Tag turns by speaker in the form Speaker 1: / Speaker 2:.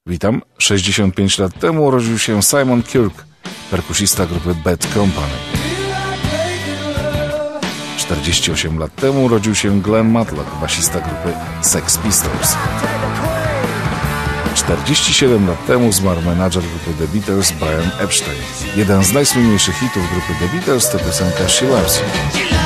Speaker 1: Witam. 65 lat temu urodził się Simon Kirke, perkusista grupy Bad Company. 48 lat temu urodził się Glenn Matlock, basista grupy Sex Pistols. 47 lat temu zmarł menadżer grupy The Beatles Brian Epstein. Jeden z najsłynniejszych hitów grupy The Beatles to piosenka She Loves You.